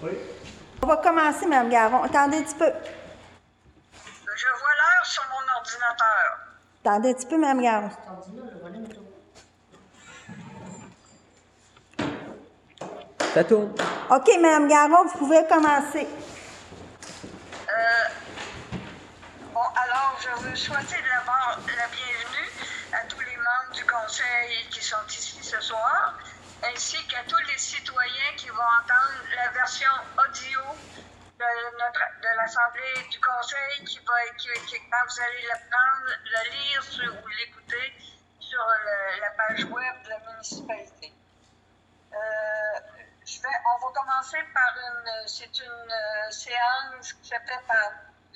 Oui. On va commencer, Mme Garon. Attendez un petit peu. Je vois l'heure sur mon ordinateur. Attendez un petit peu, Mme Garon. Ça tourne. OK, Mme Garon, vous pouvez commencer. Bon, alors, je veux souhaiter d'abord la bienvenue à tous les membres du Conseil qui sont ici ce soir, ainsi qu'à tous les citoyens qui vont entendre la version audio de l'Assemblée du Conseil qui, quand vous allez la prendre, la lire ou l'écouter sur la page web de la municipalité. On va commencer par une séance qui se fait par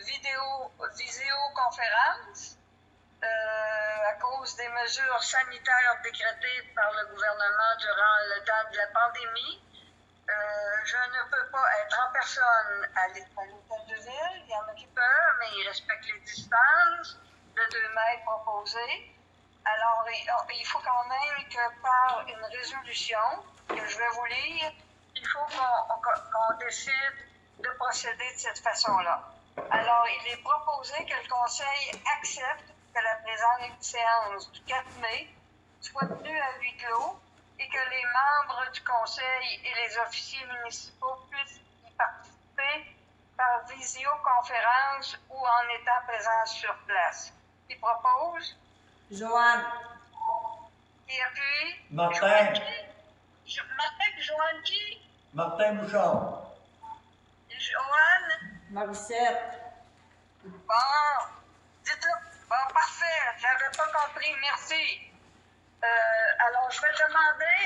visioconférence à cause des mesures sanitaires décrétées par le gouvernement durant le temps de la pandémie. Je ne peux pas être en personne à l'hôtel de ville. Il y en a qui peuvent, mais ils respectent les distances de 2 mètres proposées. Alors, il faut quand même que par une résolution que je vais vous lire, il faut qu'on décide de procéder de cette façon-là. Alors, il est proposé que le Conseil accepte que la présente séance du 4 mai soit tenue à huis clos et que les membres du Conseil et les officiers municipaux puissent y participer par visioconférence ou en étant présents sur place. Qui propose? Joanne. Qui appuie? Martin. Martin, Joanne qui? Martin Bouchard. Joanne? Marissette. Bon, dites-le. Bon, parfait. J'avais pas compris. Merci. Alors, je vais demander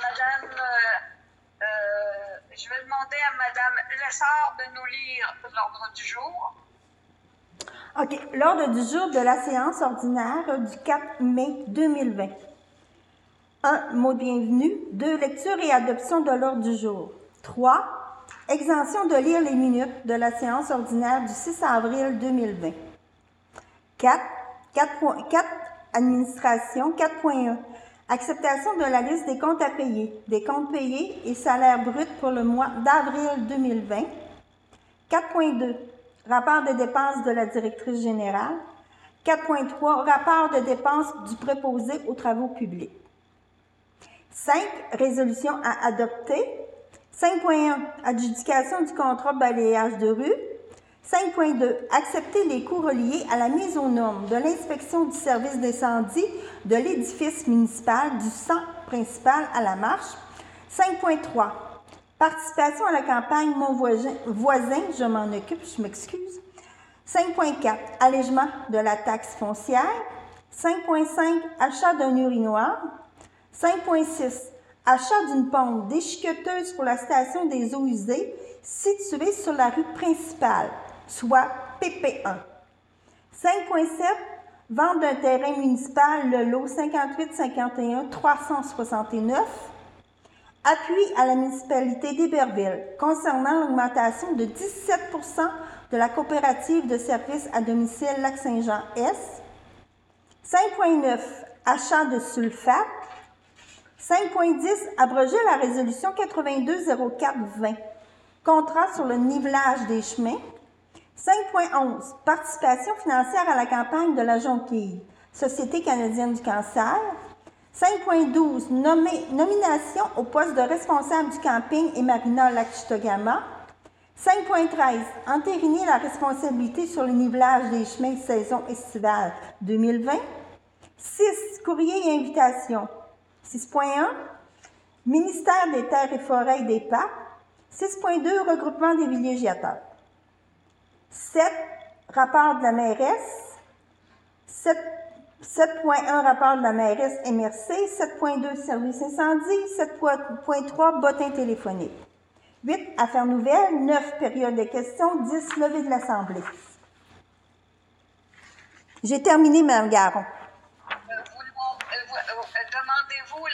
à Madame Lessard de nous lire l'ordre du jour. OK. L'ordre du jour de la séance ordinaire du 4 mai 2020. 1. Mot de bienvenue. 2. Lecture et adoption de l'ordre du jour. 3. Exemption de lire les minutes de la séance ordinaire du 6 avril 2020. 4. Administration. 4.1. Acceptation de la liste des comptes à payer, des comptes payés et salaires bruts pour le mois d'avril 2020. 4.2. Rapport de dépenses de la directrice générale. 4.3. Rapport de dépenses du préposé aux travaux publics. 5. Résolution à adopter. 5.1. Adjudication du contrat balayage de rue. 5.2. Accepter les coûts reliés à la mise aux normes de l'inspection du service d'incendie de l'édifice municipal du centre principal à la marche. 5.3. Participation à la campagne Mon voisin, je m'en occupe, je m'excuse. 5.4. Allègement de la taxe foncière. 5.5. Achat d'un urinoir. 5.6. Achat d'une pompe déchiqueteuse pour la station des eaux usées située sur la rue principale, soit PP1. 5.7. Vente d'un terrain municipal, le lot 5851 369. Appui à la municipalité d'Héberville concernant l'augmentation de 17 % de la coopérative de services à domicile Lac-Saint-Jean-Est. 5.9. Achat de sulfate. 5.10. Abroger la résolution 8204-20. Contrat sur le nivelage des chemins. 5.11. Participation financière à la campagne de la Jonquille. Société canadienne du cancer. 5.12. Nomination au poste de responsable du camping et marina Lac-Chitogama. 5.13. Entériner la responsabilité sur le nivelage des chemins saison estivale 2020. 6. Courrier et invitation. 6.1. Ministère des Terres et Forêts et des Parcs. 6.2. Regroupement des villégiateurs. 7. Rapport de la mairesse. 7.1. Rapport de la mairesse MRC. 7.2. Service incendie. 7.3. Bottin téléphonique. 8. Affaires nouvelles. 9. Période de questions. 10. Levée de l'Assemblée. J'ai terminé, Mme Garon. Demandez-vous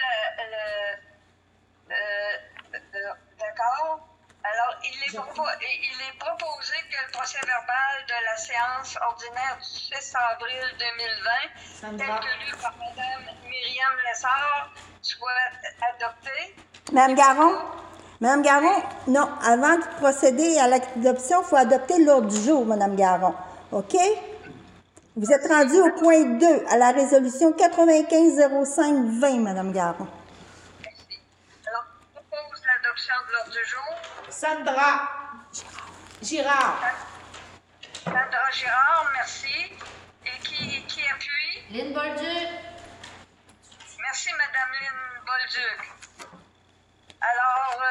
d'accord? Alors, il est proposé que le procès-verbal de la séance ordinaire du 6 avril 2020, tel que lu par Mme Myriam Lessard, soit adopté. Mme Garon, Madame Garon, non, avant de procéder à l'adoption, il faut adopter l'ordre du jour, Madame Garon. OK? Vous êtes rendu au point 2, à la résolution 95-05-20, Madame Garon. Merci. Alors, je propose l'adoption de l'ordre du jour. Sandra Girard. Sandra Girard, merci. Et qui appuie? Lynn Bolduc. Merci, Madame Lynn Bolduc. Alors,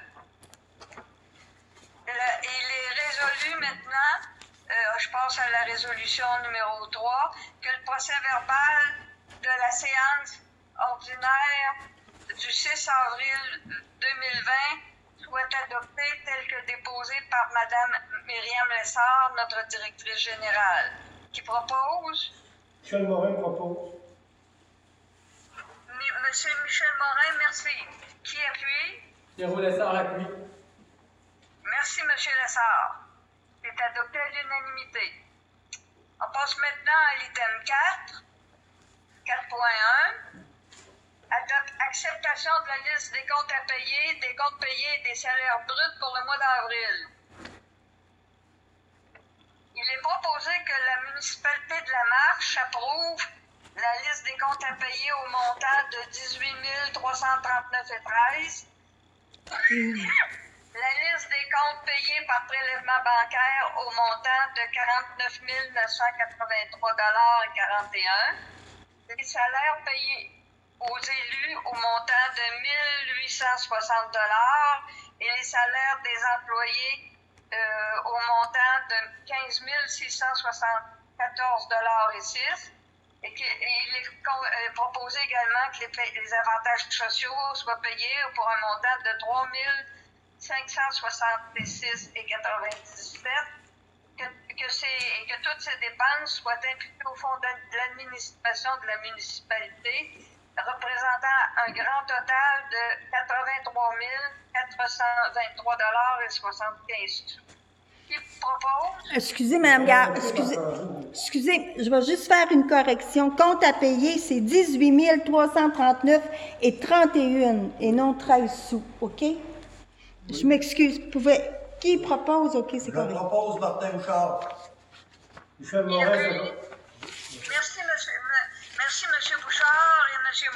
il est résolu maintenant, je passe à la résolution numéro 3, que le procès-verbal de la séance ordinaire du 6 avril 2020 soit adopté tel que déposé par Madame Myriam Lessard, notre directrice générale. Qui propose? Michel Morin propose. Monsieur Michel Morin, merci. Qui appuie? Pierrot Lessard appuie. Merci, Monsieur Lessard. C'est adopté à l'unanimité. On passe maintenant à l'item 4, 4.1. Acceptation de la liste des comptes à payer, des comptes payés et des salaires bruts pour le mois d'avril. Il est proposé que la municipalité de La Marche approuve la liste des comptes à payer au montant de 18 339,13 $. La liste des comptes payés par prélèvement bancaire au montant de 49 983,41 $. Les salaires payés aux élus au montant de 1 860 $ et les salaires des employés au montant de 15 674,06 $. Et il est proposé également que les avantages sociaux soient payés pour un montant de 3 566,97 $, que toutes ces dépenses soient imputées au fonds de l'administration de la municipalité, représentant un grand total de 83 423,75 $. Qui propose? Excusez, Madame Garon, excusez, je vais juste faire une correction. Compte à payer, c'est 18 339 et 31 et non 13 sous, OK? Je m'excuse. Qui propose? OK, c'est Je correct. propose Martin Bouchard. Michel Qui Morin, appuie? Merci, Monsieur Bouchard et Monsieur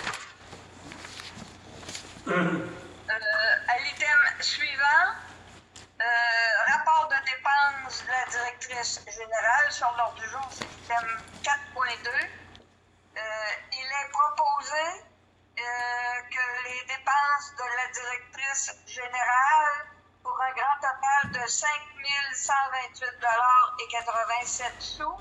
Morin. À l'item suivant, rapport de dépenses de la directrice générale sur l'ordre du jour, c'est l'item 4.2. Il est proposé que les dépenses de la directrice générale pour un grand total de 5 128,87 $, soient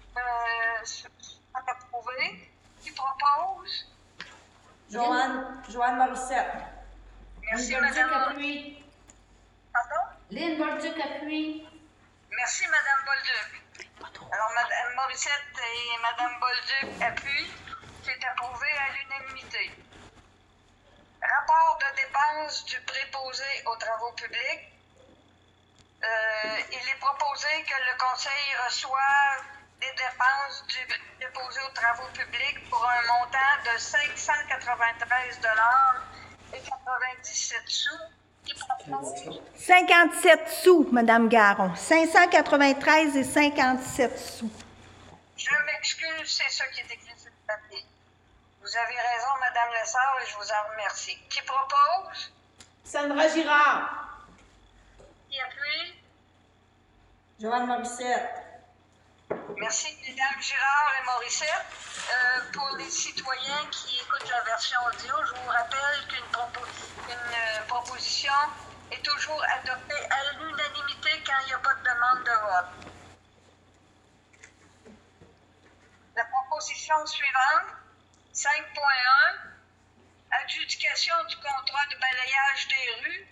approuvés. Qui propose? Joanne Morissette. Merci, Lynn Bolduc Madame. appuie. Pardon? Lynn Bolduc appuie. Merci, Madame Bolduc. Alors, Madame Morissette et Madame Bolduc appuient. C'est approuvé à l'unanimité. Rapport de dépenses du préposé aux travaux publics. Il est proposé que le Conseil reçoive des dépenses du préposé aux travaux publics pour un montant de 593,97 $. Qui propose? 57 sous, Madame Garon. 593 et 57 sous. Je m'excuse, c'est ça qui est écrit sur le papier. Vous avez raison, Madame Lessard, et je vous en remercie. Qui propose? Sandra Girard. Qui appuie? Joanne Morissette. Merci, Mesdames Girard et Morissette. Pour les citoyens qui écoutent la version audio, je vous rappelle qu'une proposition est toujours adoptée à l'unanimité quand il n'y a pas de demande de vote. La proposition suivante, 5.1, adjudication du contrat de balayage des rues.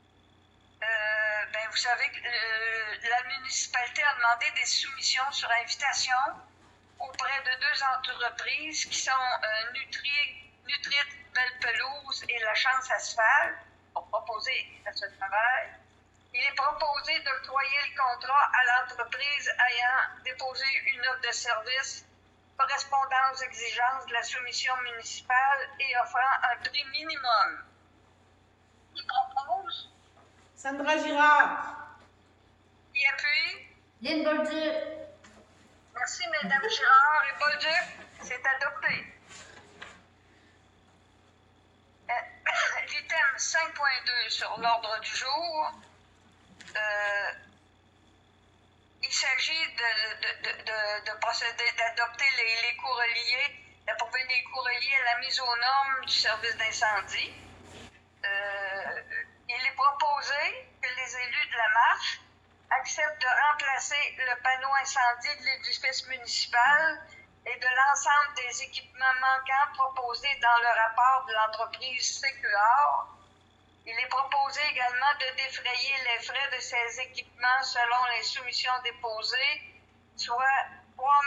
Vous savez que la municipalité a demandé des soumissions sur invitation auprès de 2 entreprises qui sont Nutrit Belle Pelouse et La Chance Asphalte pour proposer à ce travail. Il est proposé d'octroyer le contrat à l'entreprise ayant déposé une offre de service correspondant aux exigences de la soumission municipale et offrant un prix minimum. Qui propose? Sandra Girard. Qui appuie? Lynn Bolduc. Merci, Mesdames Girard et Bolduc. C'est adopté. L'item 5.2 sur l'ordre du jour. Il s'agit de procéder, d'adopter les coûts reliés, d'approuver les coûts reliés à la mise aux normes du service d'incendie. Il est proposé que les élus de la marche acceptent de remplacer le panneau incendie de l'édifice municipal et de l'ensemble des équipements manquants proposés dans le rapport de l'entreprise CQR. Il est proposé également de défrayer les frais de ces équipements selon les soumissions déposées, soit 3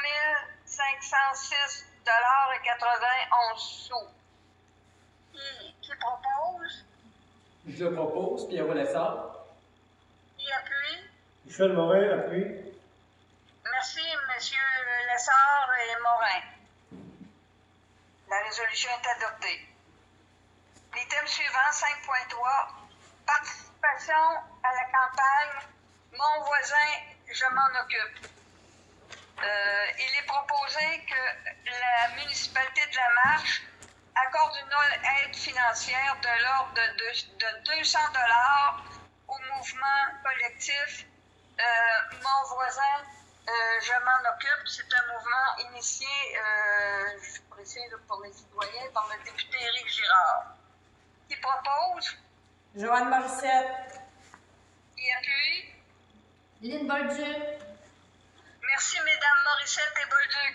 506,91 $. Qui propose? Je propose, Pierrot Lessard. Qui appuie? Michel Morin appuie. Merci, messieurs Lessard et Morin. La résolution est adoptée. L'item suivant, 5.3, participation à la campagne « Mon voisin, je m'en occupe ». Il est proposé que la municipalité de La Marche accorde une aide financière de l'ordre de 200 $ au mouvement collectif Mon voisin, je m'en occupe. C'est un mouvement initié, je précise pour les citoyens, par le député Éric Girard. Qui propose? Joanne Morissette. Qui appuie? Lynn Bolduc. Merci, Mesdames Morissette et Bolduc.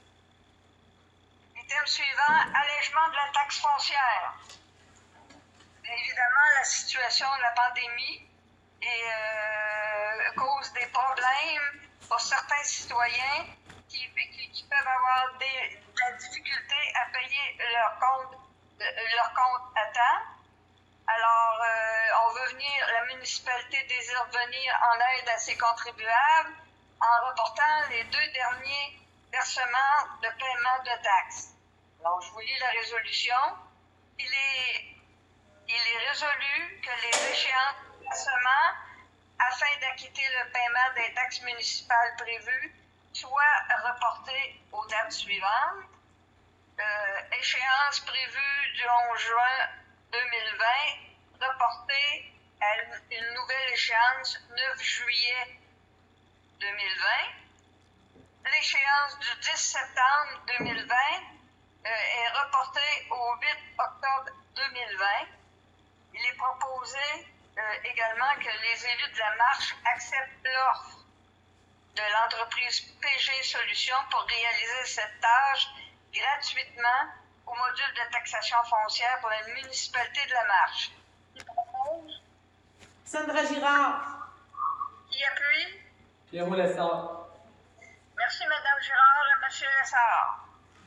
Item suivant, allègement de la taxe foncière. Bien évidemment, la situation de la pandémie cause des problèmes pour certains citoyens qui peuvent avoir de la difficulté à payer leur compte à temps. Alors, la municipalité désire venir en aide à ses contribuables en reportant les 2 derniers versements de paiement de taxes. Alors, je vous lis la résolution. Il est résolu que les échéances de versement afin d'acquitter le paiement des taxes municipales prévues soient reportées aux dates suivantes. Échéance prévue du 11 juin 2020, reportée à une nouvelle échéance 9 juillet 2020. L'échéance du 10 septembre 2020 est reportée au 8 octobre 2020. Il est proposé également que les élus de la marche acceptent l'offre de l'entreprise PG Solutions pour réaliser cette tâche gratuitement au module de taxation foncière pour la municipalité de la marche. Qui propose? Sandra Girard. Qui appuie? Pierrot Lessard. Merci, Mme Girard et M. Lessard.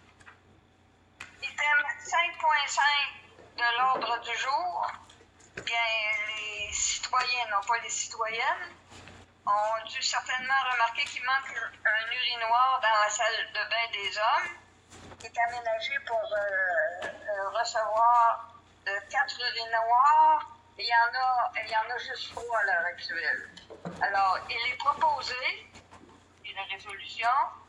Item 5.5 de l'ordre du jour. Bien, les citoyens, non pas les citoyennes, ont dû certainement remarquer qu'il manque un urinoir dans la salle de bain des hommes, qui est aménagé pour recevoir 4 urinoirs. Et il y en a juste 3 à l'heure actuelle. Alors, il est proposé, et la résolution,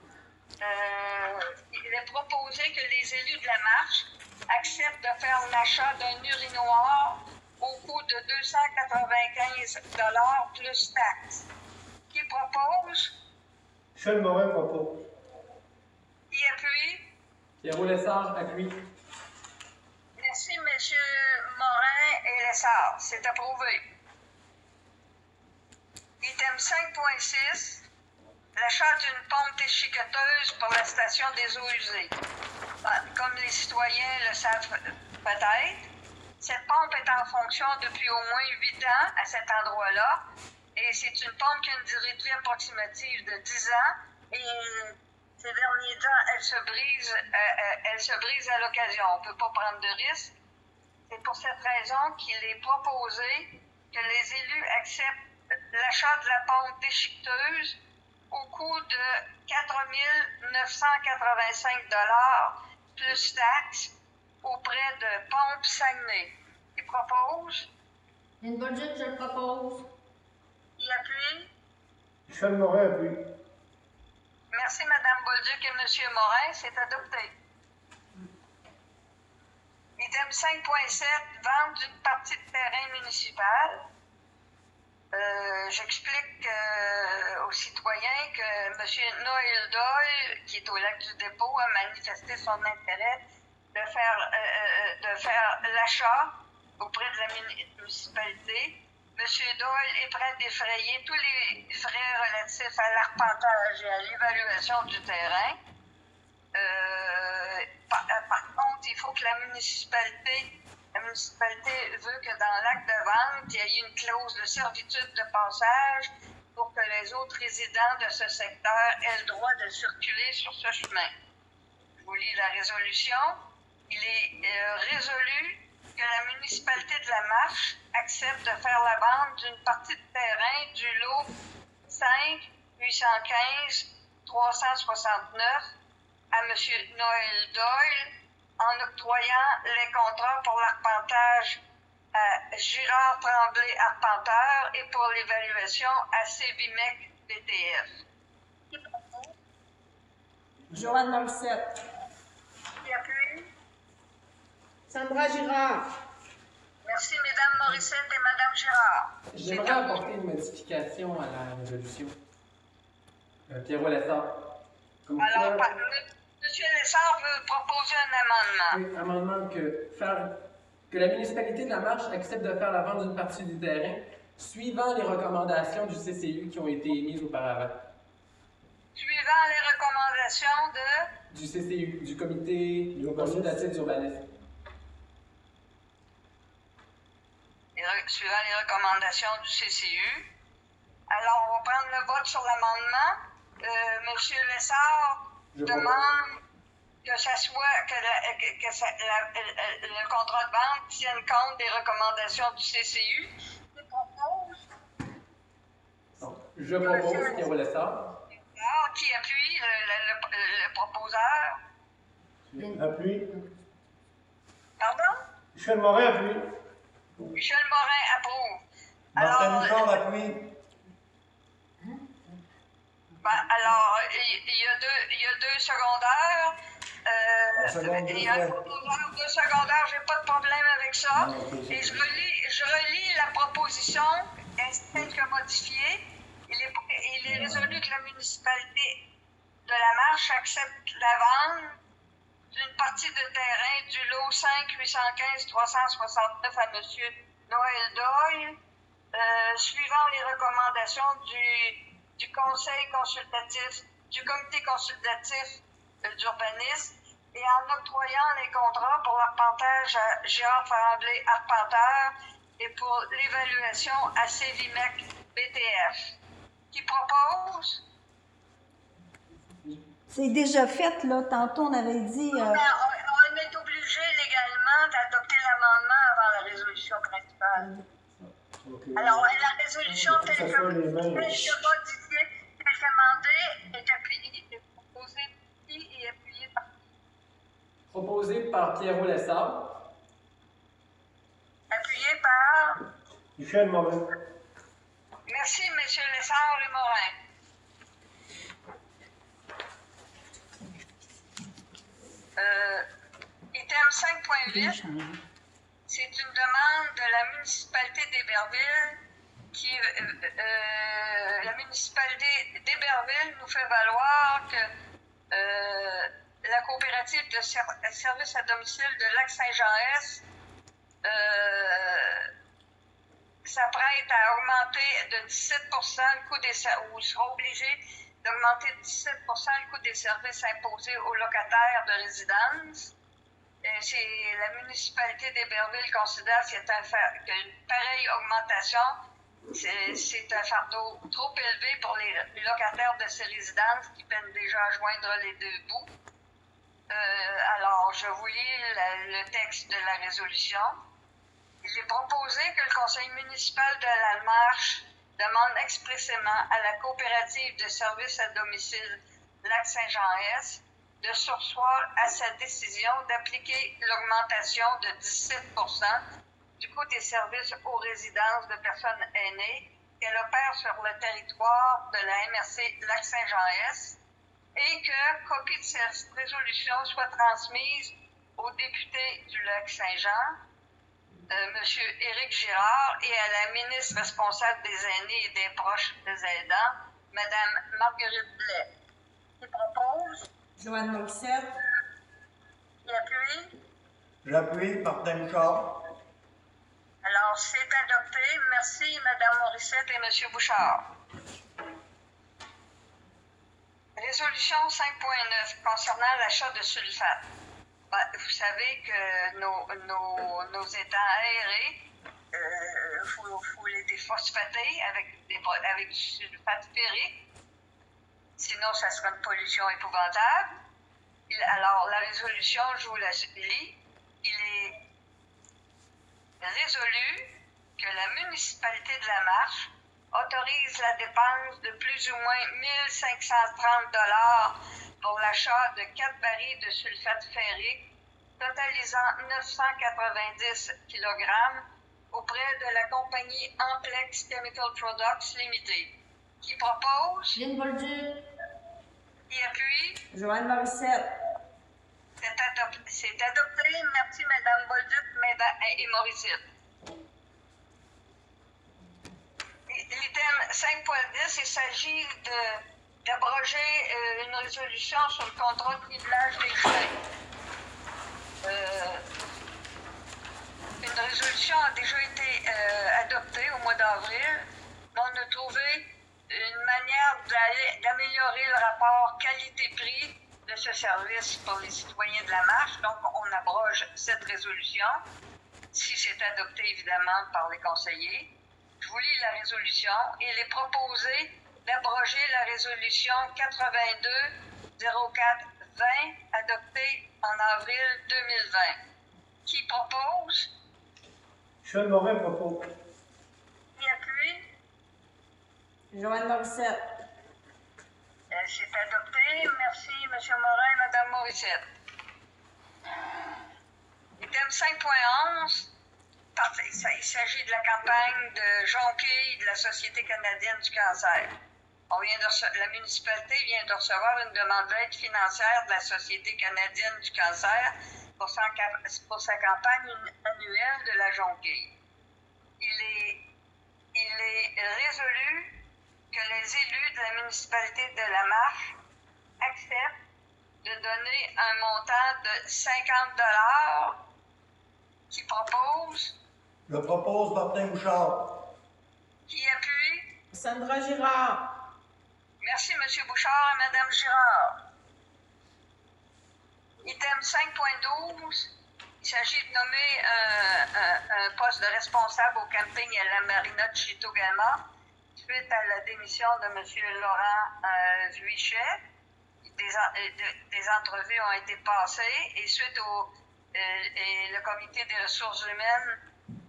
il est proposé que les élus de la marche acceptent de faire l'achat d'un urinoir au coût de 295 $ plus taxes. Qui propose? Michel Morin propose. Qui appuie? Pierrot Lessard appuie. Merci, M. Morin et Lessard. C'est approuvé. Item 5.6. L'achat d'une pompe déchiqueteuse pour la station des eaux usées. Comme les citoyens le savent peut-être, cette pompe est en fonction depuis au moins 8 ans à cet endroit-là. Et c'est une pompe qui a une durée de vie approximative de 10 ans. Et ces derniers temps, elle se brise à l'occasion. On ne peut pas prendre de risque. C'est pour cette raison qu'il est proposé que les élus acceptent l'achat de la pompe déchiqueteuse au coût de 4 985 $ plus taxes auprès de Pompe Saguenay. Il propose? Lynn Bolduc, je le propose. Qui appuie? Michel Morin appuie. Merci, Madame Bolduc et Monsieur Morin. C'est adopté. Item 5.7, vente d'une partie de terrain municipal. J'explique aux citoyens que M. Noël Doyle, qui est au lac du Dépôt, a manifesté son intérêt de faire l'achat auprès de la municipalité. M. Doyle est prêt à défrayer tous les frais relatifs à l'arpentage et à l'évaluation du terrain. Par contre, il faut que la municipalité veut que dans l'acte de vente, il y ait une clause de servitude de passage pour que les autres résidents de ce secteur aient le droit de circuler sur ce chemin. Je vous lis la résolution. Il est résolu que la municipalité de La Marche accepte de faire la vente d'une partie de terrain du lot 5 815 369 à M. Noël Doyle en octroyant les contrats pour l'arpentage à Girard Tremblay Arpenteur et pour l'évaluation à Cévimec BTF. Qui propose? Joanne Morissette. Qui appuie? Sandra Girard. Merci, Mesdames Morissette et Madame Girard. J'aimerais apporter une modification à la résolution. Pierrot Lessard. Comme Alors, quoi- M. Lessard veut proposer un amendement. Oui, amendement que la municipalité de La Marche accepte de faire la vente d'une partie du terrain suivant les recommandations du CCU qui ont été émises auparavant. Suivant les recommandations Du CCU, du comité consultatif d'urbanisme. suivant les recommandations du CCU. Alors, on va prendre le vote sur l'amendement. M. Lessard demande que ça soit que le contrat de vente tienne compte des recommandations du CCU. Il propose. Donc, je propose Pierrot Lessard. Qui appuie le proposeur? Appuie. Pardon? Michel Morin appuie. Michel Morin approuve. Martin Bouchard appuie. Alors, il y a deux secondaires. Il y a un proposeur, deux secondaires, j'ai pas de problème avec ça. Et je relis la proposition ainsi que modifiée. Il est résolu que la municipalité de La Marche accepte la vente d'une partie de terrain du lot 5 815 369 à M. Noël Doyle, suivant les recommandations du conseil consultatif, du comité consultatif d'urbanisme et en octroyant les contrats pour l'arpentage à Girard Tremblay Arpenteur et pour l'évaluation à Cévimec BTF. Qui propose? C'est déjà fait, là. Tantôt, on avait dit... On est obligé légalement d'adopter l'amendement avant la résolution principale. Alors, la résolution telle que modifiée, telle qu'amendée, est proposée et appuyée par... Proposé par Pierrot Lessard. Appuyée par... Michel Morin. Merci, M. Lessard et Morin. Item 5.8, c'est une demande de la municipalité d'Héberville la municipalité d'Héberville nous fait valoir que la coopérative de services à domicile de Lac-Saint-Jean-Est s'apprête à augmenter de 17 le coût des services, ou sera obligé d'augmenter de 17 le coût des services imposés aux locataires de résidence. La municipalité d'Héberville considère qu'une pareille augmentation, c'est un fardeau trop élevé pour les locataires de ces résidences qui peinent déjà à joindre les deux bouts. Alors, je vous lis le texte de la résolution. Il est proposé que le conseil municipal de La Marche demande expressément à la coopérative de services à domicile Lac-Saint-Jean-Est de surseoir à sa décision d'appliquer l'augmentation de 17 du coût des services aux résidences de personnes aînées qu'elle opère sur le territoire de la MRC Lac-Saint-Jean-Est et que copie de cette résolution soit transmise au député du Lac-Saint-Jean, M. Éric Girard, et à la ministre responsable des aînés et des proches des aidants, Mme Marguerite Blais. Qui propose? Joanne Morissette. Qui appuie? J'appuie. Martin Bouchard. Alors, c'est adopté. Merci, Mme Morissette et M. Bouchard. Résolution 5.9 concernant l'achat de sulfate. Vous savez que nos étangs aérés, faut les déphosphater avec du sulfate ferrique. Sinon, ça sera une pollution épouvantable. Alors, la résolution, je vous la lis. Il est résolu que la municipalité de La Marche autorise la dépense de plus ou moins 1 530 $ pour l'achat de 4 barils de sulfate ferrique totalisant 990 kg auprès de la compagnie Amplex Chemical Products Limited. Qui propose? Lynn Bolduc. Qui appuie? Joanne Morissette. C'est adopté. Merci, Mme Bolduc et Morissette. L'item 5.10, il s'agit d'abroger une résolution sur le contrat de nivelage des chemins. Une résolution a déjà été adoptée au mois d'avril, mais on a trouvé une manière d'améliorer le rapport qualité-prix de ce service pour les citoyens de La Marche. Donc, on abroge cette résolution, si c'est adopté évidemment par les conseillers. Je vous lis la résolution. Il est proposé d'abroger la résolution 82-04-20 adoptée en avril 2020. Qui propose? Michel Morin propose. Qui appuie? Joanne Morissette. C'est adopté. Merci, M. Morin et Mme Morissette. Item 5.11. Il s'agit de la campagne de jonquille de la Société canadienne du cancer. La municipalité vient de recevoir une demande d'aide financière de la Société canadienne du cancer pour sa campagne annuelle de la jonquille. Il est résolu que les élus de la municipalité de La Marche acceptent de donner un montant de 50 $ qui propose. Je propose Martin Bouchard. Qui appuie? Sandra Girard. Merci, M. Bouchard et Mme Girard. Item 5.12, il s'agit de nommer un poste de responsable au camping à la marina de Chitogama suite à la démission de M. Laurent Vuichet. Des entrevues ont été passées et suite et le comité des ressources humaines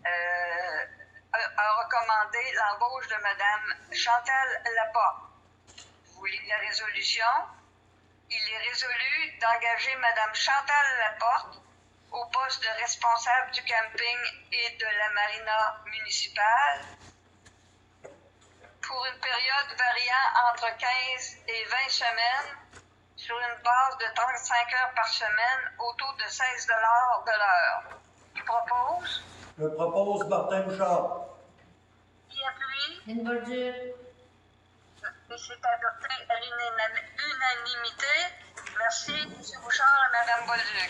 a recommandé l'embauche de Mme Chantal Laporte. Vous lisez la résolution. Il est résolu d'engager Mme Chantal Laporte au poste de responsable du camping et de la marina municipale pour une période variant entre 15 et 20 semaines sur une base de 35 heures par semaine au taux de 16 $ de l'heure. Qui propose? Je propose Martin Bouchard. Qui appuie? Lynn Bolduc. Et c'est adopté à l'unanimité. Merci, M. Bouchard et Mme Bolduc.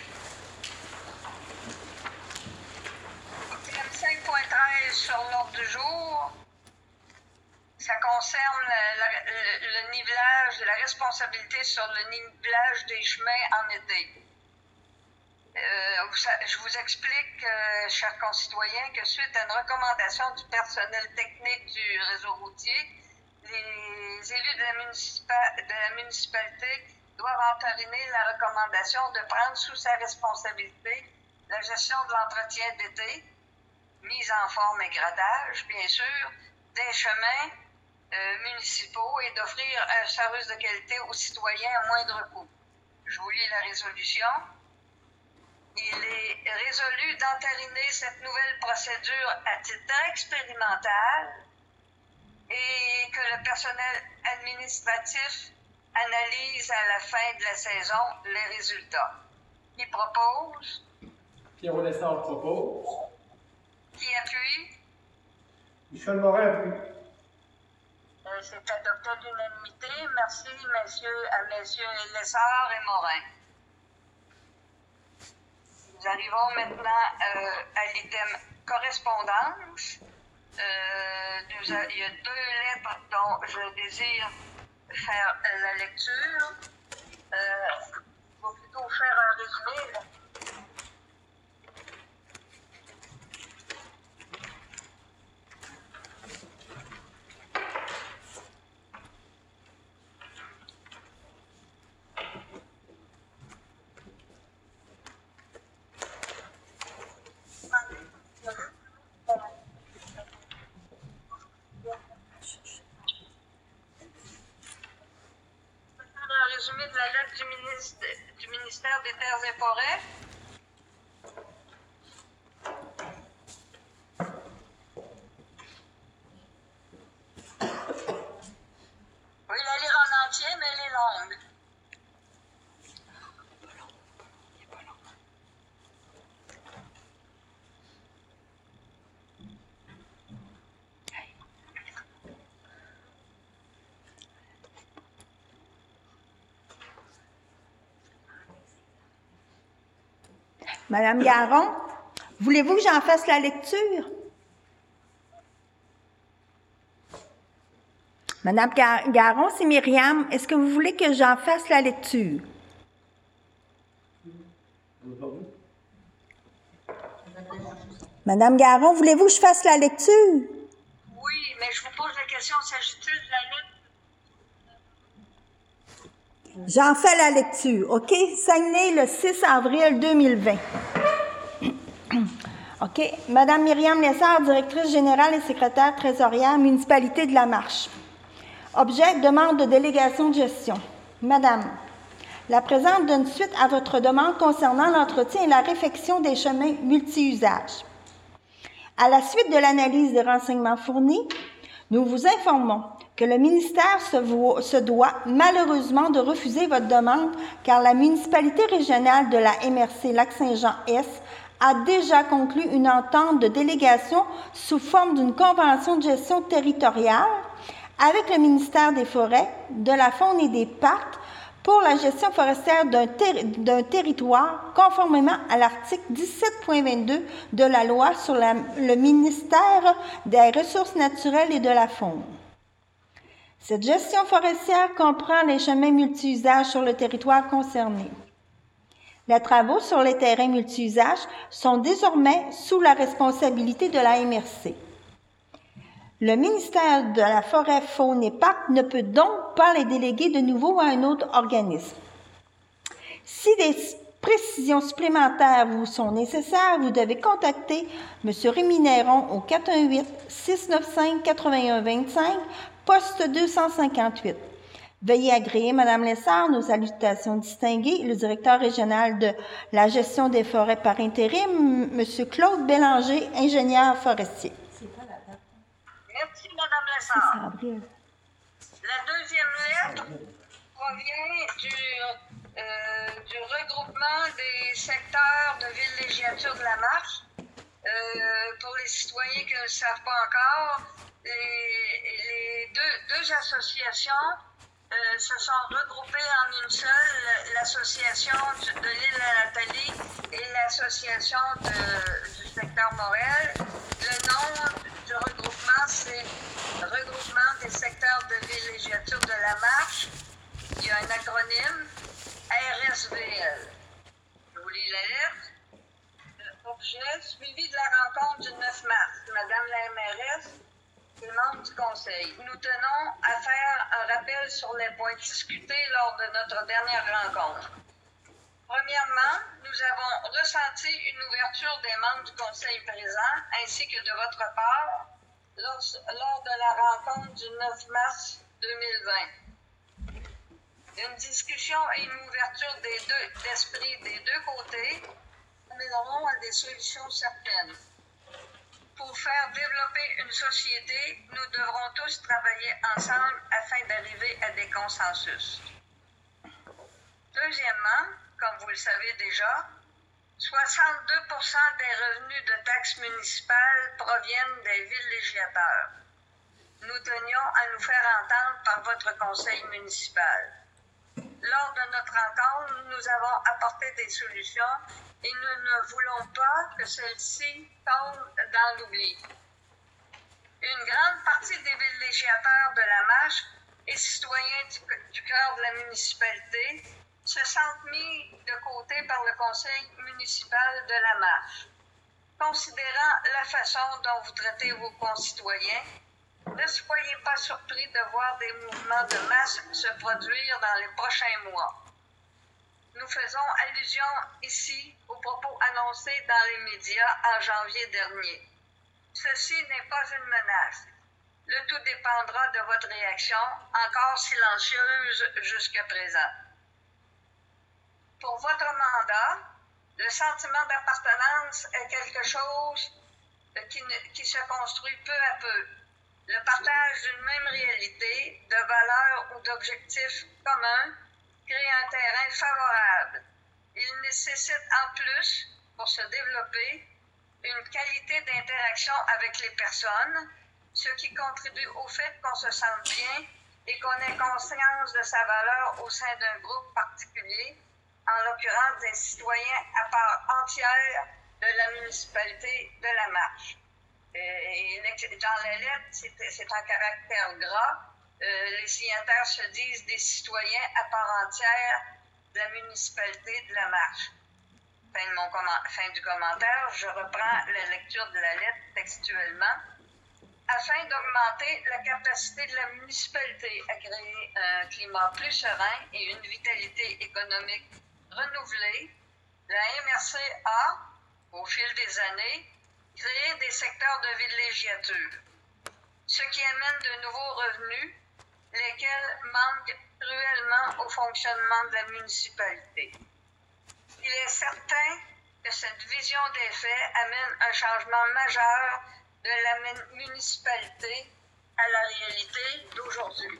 Item 5.13 sur l'ordre du jour. Ça concerne le nivelage, la responsabilité sur le nivelage des chemins en été. Je vous explique, chers concitoyens, que suite à une recommandation du personnel technique du réseau routier, les élus de la municipalité doivent entériner la recommandation de prendre sous sa responsabilité la gestion de l'entretien d'été, mise en forme et gradage, bien sûr, des chemins municipaux et d'offrir un service de qualité aux citoyens à moindre coût. Je vous lis la résolution. Il est résolu d'entériner cette nouvelle procédure à titre expérimental et que le personnel administratif analyse à la fin de la saison les résultats. Qui propose? Pierrot Lessard propose. Qui appuie? Michel Morin appuie. C'est adopté d'unanimité. Merci, messieurs Lessard et Morin. Nous arrivons maintenant à l'item correspondance. Il y a 2 lettres dont je désire faire la lecture. Il faut plutôt faire un résumé. Là. Un résumé de la lettre du ministère des Terres et Forêts. Oui, la lire en entier, mais elle est longue. Madame Garon, voulez-vous que j'en fasse la lecture? Madame Garon, c'est Myriam. Est-ce que vous voulez que j'en fasse la lecture? Madame Garon, voulez-vous que je fasse la lecture? Oui, mais je vous pose la question, s'agit-il de la lettre? J'en fais la lecture, OK? Saguenay, le 6 avril 2020. OK. Madame Myriam Lessard, directrice générale et secrétaire trésorière, municipalité de La Marche. Objet, demande de délégation de gestion. Madame, la présente donne suite à votre demande concernant l'entretien et la réfection des chemins multi-usages. À la suite de l'analyse des renseignements fournis, nous vous informons que le ministère se doit malheureusement de refuser votre demande car la municipalité régionale de la MRC Lac-Saint-Jean-Est a déjà conclu une entente de délégation sous forme d'une convention de gestion territoriale avec le ministère des Forêts, de la Faune et des Parcs pour la gestion forestière d'un territoire conformément à l'article 17.22 de la loi sur le ministère des Ressources naturelles et de la Faune. Cette gestion forestière comprend les chemins multi-usages sur le territoire concerné. Les travaux sur les terrains multi-usages sont désormais sous la responsabilité de la MRC. Le ministère de la Forêt, Faune et Parcs ne peut donc pas les déléguer de nouveau à un autre organisme. Si des précisions supplémentaires vous sont nécessaires, vous devez contacter M. Rémy Néron au 418-695-8125, poste 258. Veuillez agréer, Mme Lessard, nos salutations distinguées, le directeur régional de la gestion des forêts par intérim, M. Claude Bélanger, ingénieur forestier. Merci, Mme Lessard. C'est avril. La deuxième lettre provient du regroupement des secteurs de villégiature de la Marche. Pour les citoyens qui ne le savent pas encore, les deux associations se sont regroupées en une seule, l'association de l'île à Nathalie et l'association du secteur Morel. Le nom du regroupement, c'est Regroupement des secteurs de villégiature de la Marche. Il y a un acronyme, RSVL. Je vous lis la lettre. Objet, suivi de la rencontre du 9 mars. Madame la MRS, et membres du Conseil. Nous tenons à faire un rappel sur les points discutés lors de notre dernière rencontre. Premièrement, nous avons ressenti une ouverture des membres du Conseil présent ainsi que de votre part lors de la rencontre du 9 mars 2020. Une discussion et une ouverture d'esprit des deux côtés où mèneront à des solutions certaines. Pour faire développer une société, nous devrons tous travailler ensemble afin d'arriver à des consensus. Deuxièmement, comme vous le savez déjà, 62% des revenus de taxes municipales proviennent des villégiateurs. Nous tenions à nous faire entendre par votre conseil municipal. Lors de notre rencontre, nous avons apporté des solutions et nous ne voulons pas que celles-ci tombent dans l'oubli. Une grande partie des villégiateurs de la marche et citoyens du cœur de la municipalité se sentent mis de côté par le conseil municipal de la marche. Considérant la façon dont vous traitez vos concitoyens, ne soyez pas surpris de voir des mouvements de masse se produire dans les prochains mois. Nous faisons allusion ici aux propos annoncés dans les médias en janvier dernier. Ceci n'est pas une menace. Le tout dépendra de votre réaction, encore silencieuse jusqu'à présent. Pour votre mandat, le sentiment d'appartenance est quelque chose qui se construit peu à peu. Le partage d'une même réalité, de valeurs ou d'objectifs communs crée un terrain favorable. Il nécessite en plus, pour se développer, une qualité d'interaction avec les personnes, ce qui contribue au fait qu'on se sente bien et qu'on ait conscience de sa valeur au sein d'un groupe particulier, en l'occurrence des citoyens à part entière de la municipalité de la Marche. Et dans la lettre, c'est en caractère gras, les signataires se disent des citoyens à part entière de la municipalité de la Marche. Fin du commentaire, je reprends la lecture de la lettre textuellement. Afin d'augmenter la capacité de la municipalité à créer un climat plus serein et une vitalité économique renouvelée, la MRC a, au fil des années, créé des secteurs de villégiature, ce qui amène de nouveaux revenus, lesquels manquent cruellement au fonctionnement de la municipalité. Il est certain que cette vision des faits amène un changement majeur de la municipalité à la réalité d'aujourd'hui.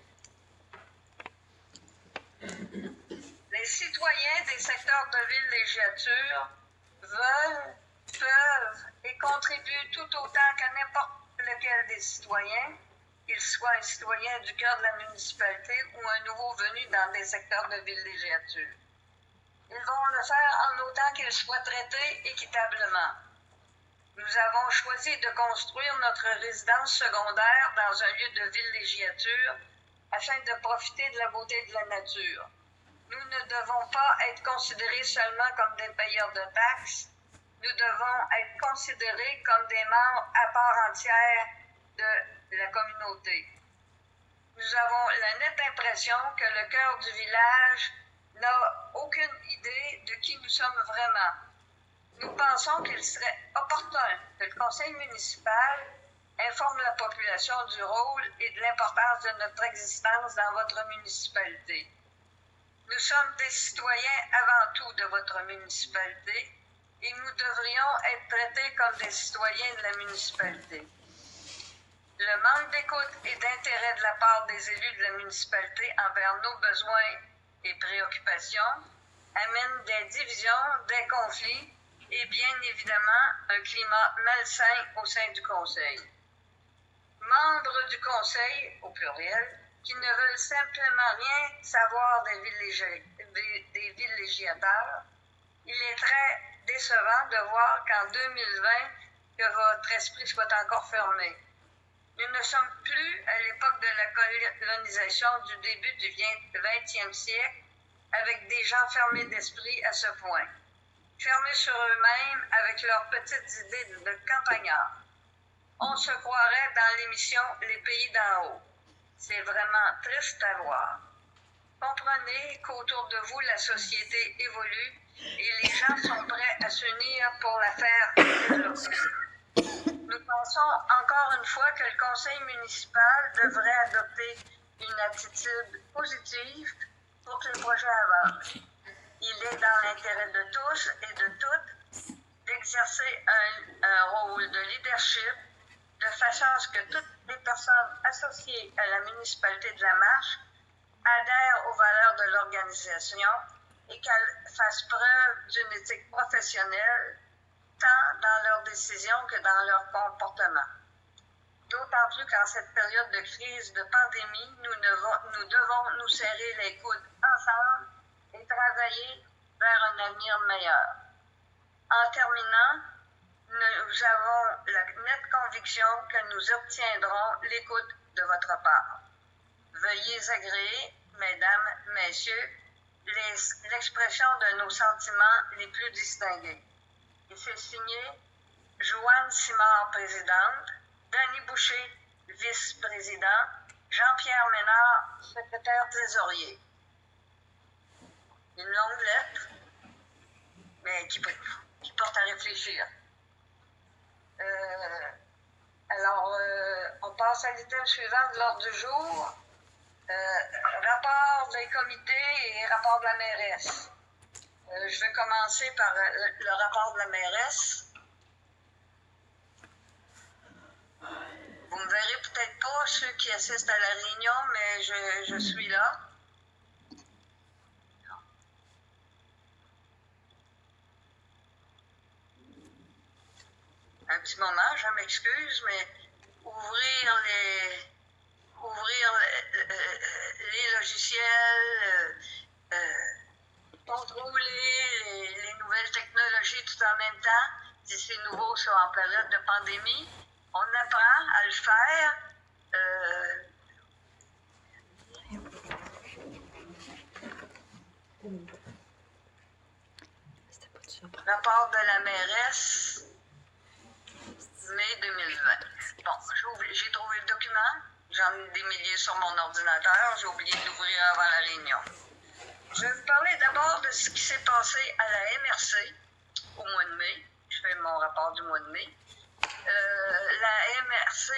Les citoyens des secteurs de villégiature veulent, peuvent et contribuent tout autant qu'à n'importe lequel des citoyens, qu'il soit un citoyen du cœur de la municipalité ou un nouveau venu dans des secteurs de villégiature. Ils vont le faire en autant qu'ils soient traités équitablement. Nous avons choisi de construire notre résidence secondaire dans un lieu de villégiature afin de profiter de la beauté de la nature. Nous ne devons pas être considérés seulement comme des payeurs de taxes, nous devons être considérés comme des membres à part entière de la communauté. Nous avons la nette impression que le cœur du village n'a aucune idée de qui nous sommes vraiment. Nous pensons qu'il serait opportun que le conseil municipal informe la population du rôle et de l'importance de notre existence dans votre municipalité. Nous sommes des citoyens avant tout de votre municipalité et nous devrions être traités comme des citoyens de la municipalité. Le manque d'écoute et d'intérêt de la part des élus de la municipalité envers nos besoins et préoccupations amène des divisions, des conflits et bien évidemment un climat malsain au sein du Conseil. Membres du Conseil, au pluriel, qui ne veulent simplement rien savoir des villégiateurs, il est très décevant de voir qu'en 2020, que votre esprit soit encore fermé. Nous ne sommes plus à l'époque de la colonisation du début du XXe siècle avec des gens fermés d'esprit à ce point, fermés sur eux-mêmes avec leurs petites idées de campagnards. On se croirait dans l'émission Les Pays d'en haut. C'est vraiment triste à voir. Comprenez qu'autour de vous, la société évolue et les gens sont prêts à s'unir pour la faire développer. Nous pensons encore une fois que le conseil municipal devrait adopter une attitude positive pour que le projet avance. Il est dans l'intérêt de tous et de toutes exercer un rôle de leadership de façon à ce que toutes les personnes associées à la municipalité de La Marche adhèrent aux valeurs de l'organisation et qu'elles fassent preuve d'une éthique professionnelle tant dans leurs décisions que dans leur comportement. D'autant plus qu'en cette période de crise, de pandémie, nous devons nous serrer les coudes ensemble et travailler vers un avenir meilleur. En terminant, nous avons la nette conviction que nous obtiendrons l'écoute de votre part. Veuillez agréer, mesdames, messieurs, l'expression de nos sentiments les plus distingués. Et c'est signé Joanne Simard, présidente, Danny Boucher, vice-président, Jean-Pierre Ménard, secrétaire trésorier. Une longue lettre, mais qui porte à réfléchir. Alors, on passe à l'item suivant de l'ordre du jour. Rapport des comités et rapport de la mairesse. Je vais commencer par le rapport de la mairesse. Vous me verrez peut-être pas, ceux qui assistent à la réunion, mais je suis là. Un petit moment, je m'excuse, mais ouvrir les logiciels, contrôler les nouvelles technologies tout en même temps, si c'est nouveau, ça en période de pandémie, on apprend à le faire. Rapport de la mairesse, mai 2020. Bon, j'ai trouvé le document, j'en ai des milliers sur mon ordinateur, j'ai oublié de l'ouvrir avant la réunion. Je vais vous parler d'abord de ce qui s'est passé à la MRC au mois de mai. Je fais mon rapport du mois de mai. La MRC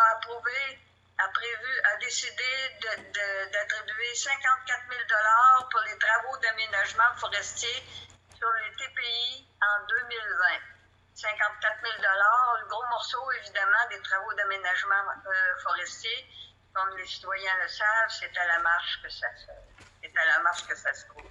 a décidé d'attribuer 54 000 $ pour les travaux d'aménagement forestier sur les TPI en 2020. 54 000 $, le gros morceau, évidemment, des travaux d'aménagement forestier, comme les citoyens le savent, c'est à la marche que ça se trouve.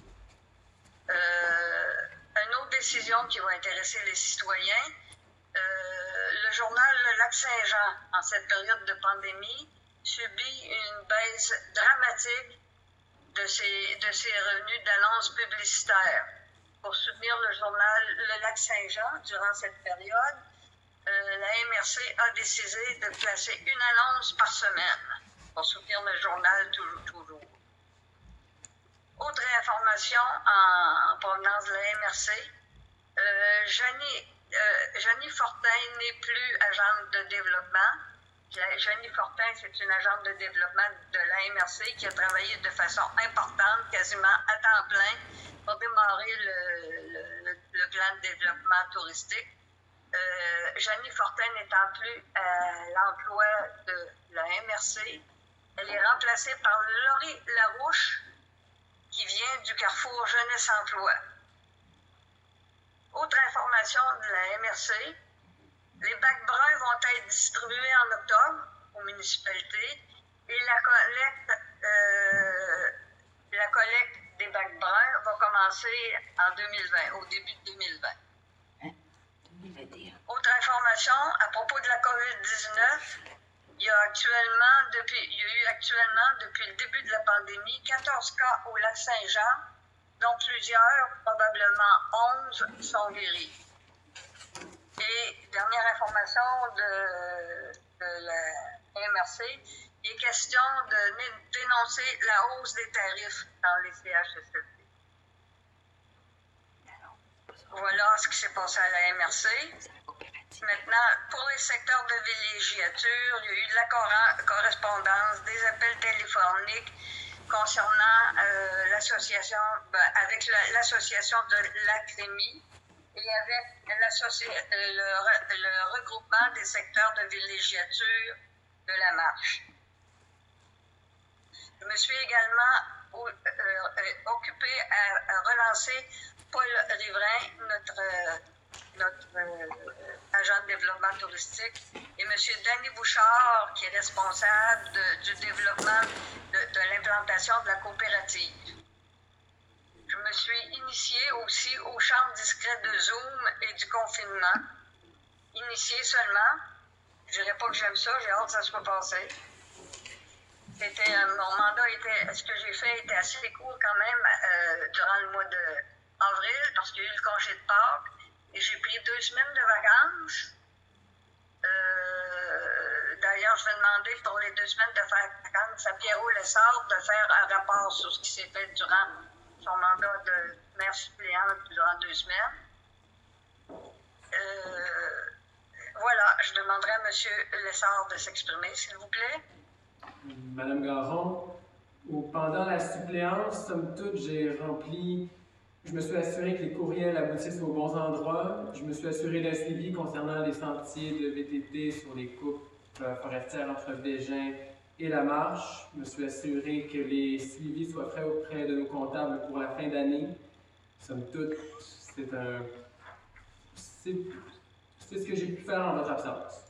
Une autre décision qui va intéresser les citoyens, le journal Le Lac-Saint-Jean, en cette période de pandémie, subit une baisse dramatique de ses revenus d'annonces publicitaires. Pour soutenir le journal Le Lac-Saint-Jean durant cette période, la MRC a décidé de placer une annonce par semaine pour soutenir le journal toujours. Autre information en provenance de la MRC, Janie Fortin n'est plus agente de développement. Janie Fortin, c'est une agente de développement de la MRC qui a travaillé de façon importante, quasiment à temps plein, pour démarrer le plan de développement touristique. Janie Fortin n'étant plus à l'emploi de la MRC, elle est remplacée par Laurie Larouche, qui vient du Carrefour Jeunesse Emploi. Autre information de la MRC, les bacs bruns vont être distribués en octobre aux municipalités et la collecte des bacs bruns va commencer en 2020, au début de 2020. Autre information, à propos de la COVID-19, il y a eu actuellement, depuis le début de la pandémie, 14 cas au Lac-Saint-Jean, dont plusieurs, probablement 11, sont guéris. Et dernière information de la MRC, il est question de dénoncer la hausse des tarifs dans les CHSLD. Voilà ce qui s'est passé à la MRC. Maintenant, pour les secteurs de villégiature, il y a eu de la correspondance, des appels téléphoniques concernant l'association, avec l'association de l'Acrémie et avec le regroupement des secteurs de villégiature de la Marche. Je me suis également occupée à relancer Paul Riverain, notre agent de développement touristique, et M. Danny Bouchard, qui est responsable du développement de l'implantation de la coopérative. Je me suis initiée aussi aux chambres discrètes de Zoom et du confinement. Initiée seulement. Je dirais pas que j'aime ça, j'ai hâte que ça soit passé. Mon mandat ce que j'ai fait était assez court quand même durant le mois d'avril parce qu'il y a eu le congé de Pâques et j'ai pris 2 semaines de vacances. D'ailleurs, je vais demander pour les 2 semaines de vacances à Pierrot Lessard de faire un rapport sur ce qui s'est fait durant son mandat de maire suppléante durant 2 semaines. Voilà, je demanderai à M. Lessard de s'exprimer, s'il vous plaît. Madame Garon, pendant la suppléance, somme toute, je me suis assuré que les courriels aboutissent aux bons endroits. Je me suis assuré d'un suivi concernant les sentiers de VTT sur les coupes forestières entre Végin et la Marche. Je me suis assuré que les suivis soient faits auprès de nos comptables pour la fin d'année. Somme toute, c'est ce que j'ai pu faire en votre absence.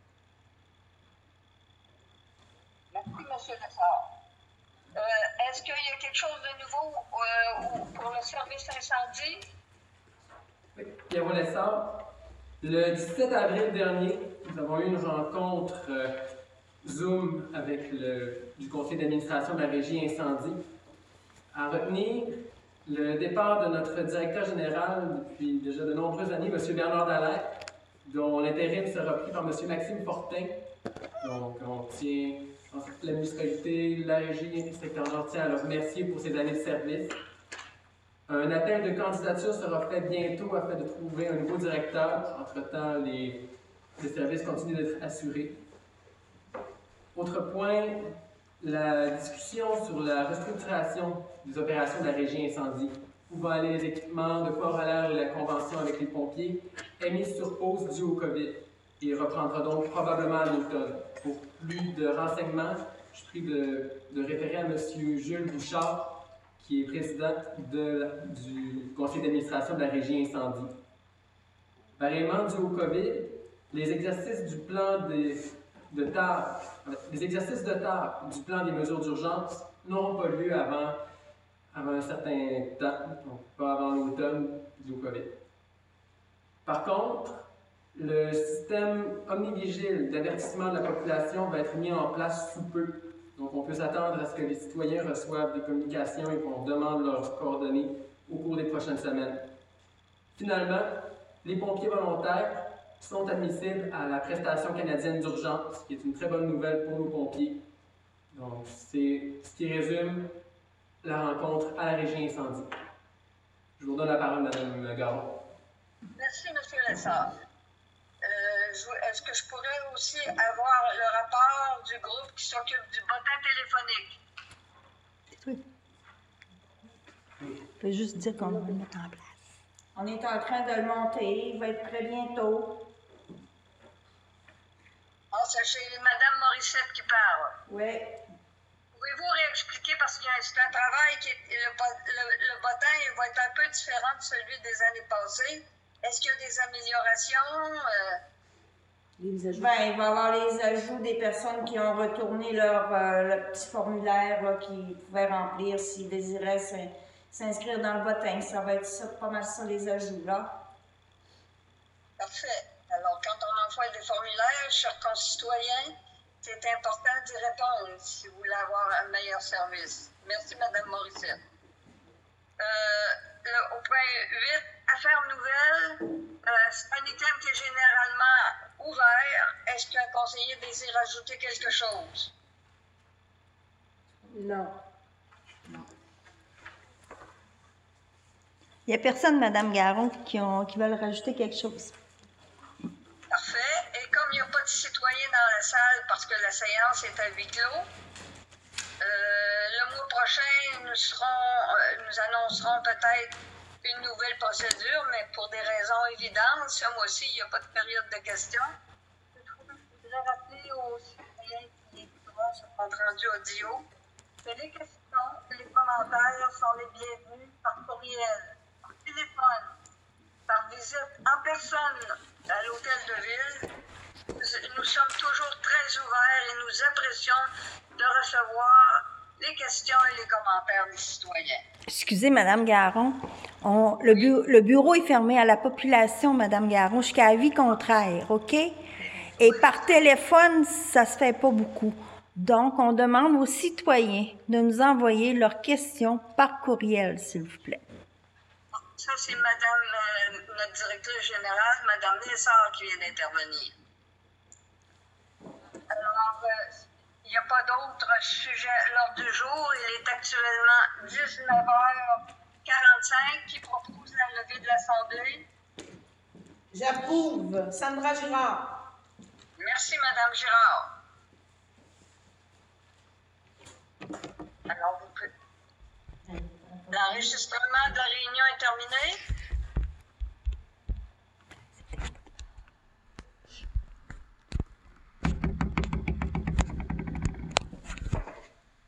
Merci, M. Lessard. Est-ce qu'il y a quelque chose de nouveau pour le service incendie? Oui, Pierrot Lessard. Le 17 avril dernier, nous avons eu une rencontre Zoom avec du conseil d'administration de la régie incendie. À retenir le départ de notre directeur général depuis déjà de nombreuses années, M. Bernard Dallaire, dont l'intérim sera pris par M. Maxime Fortin. Donc, on tient, en toute la municipalité, la régie et le secteur nord tient à le remercier pour ses années de service. Un appel de candidature sera fait bientôt afin de trouver un nouveau directeur. Entre-temps, les services continuent d'être assurés. Autre point, la discussion sur la restructuration des opérations de la régie incendie, où vont aller les équipements, de quoi aura l'air la convention avec les pompiers, est mise sur pause due au COVID et reprendra donc probablement à l'automne. Pour plus de renseignements, je prie de référer à M. Jules Bouchard, qui est président du conseil d'administration de la régie incendie. Pareillement, dû au COVID, les exercices du plan de tard du plan des mesures d'urgence n'auront pas lieu avant un certain temps, donc pas avant l'automne du COVID. Par contre, le système omnivigile d'avertissement de la population va être mis en place sous peu. Donc, on peut s'attendre à ce que les citoyens reçoivent des communications et qu'on demande leurs coordonnées au cours des prochaines semaines. Finalement, les pompiers volontaires sont admissibles à la prestation canadienne d'urgence, ce qui est une très bonne nouvelle pour nos pompiers. Donc, c'est ce qui résume la rencontre à la régie incendie. Je vous donne la parole, Mme Garon. Merci, M. Lessard. Est-ce que je pourrais aussi avoir le rapport du groupe qui s'occupe du bottin téléphonique? Oui. Je peux juste dire qu'on va le mettre en place. On est en train de le monter. Il va être prêt bientôt. Ah, c'est Mme Morissette qui parle. Oui. Pouvez-vous réexpliquer, parce qu'il y a un travail qui est, le bottin il va être un peu différent de celui des années passées. Est-ce qu'il y a des améliorations? Il va y avoir les ajouts des personnes qui ont retourné le petit formulaire là, qu'ils pouvaient remplir s'ils désiraient s'inscrire dans le bottin. Ça va être ça, pas mal ça, les ajouts, là. Parfait. Alors, quand on envoie des formulaires, chers concitoyens, c'est important d'y répondre si vous voulez avoir un meilleur service. Merci, Mme Morissette. Au point 8, affaires nouvelles, c'est un item qui est généralement ouvert. Est-ce qu'un conseiller désire ajouter quelque chose? Non. Il n'y a personne, Mme Garon, qui veulent rajouter quelque chose. Parfait. Et comme il n'y a pas de citoyens dans la salle parce que la séance est à huis clos, le mois prochain, nous annoncerons peut-être une nouvelle procédure, mais pour des raisons évidentes, ce mois-ci, il n'y a pas de période de questions. Je voudrais rappeler aux citoyens qui écouteront ce compte rendu audio que les questions, les commentaires sont les bienvenus par courriel, par téléphone, par visite en personne à l'hôtel de ville. Nous sommes toujours très ouverts et nous apprécions de recevoir les questions et les commentaires des citoyens. Excusez, Madame Garon. Le bureau est fermé à la population, Madame Garon, jusqu'à avis contraire, OK? Et par téléphone, ça se fait pas beaucoup. Donc, on demande aux citoyens de nous envoyer leurs questions par courriel, s'il vous plaît. Ça, c'est Madame, notre directrice générale, Madame Nessar, qui vient d'intervenir. Alors, il n'y a pas d'autres sujets à l'ordre du jour. Il est actuellement 19h45 qui propose la levée de l'Assemblée. J'approuve. Sandra Girard. Merci, Madame Girard. Alors, l'enregistrement de la réunion est terminé.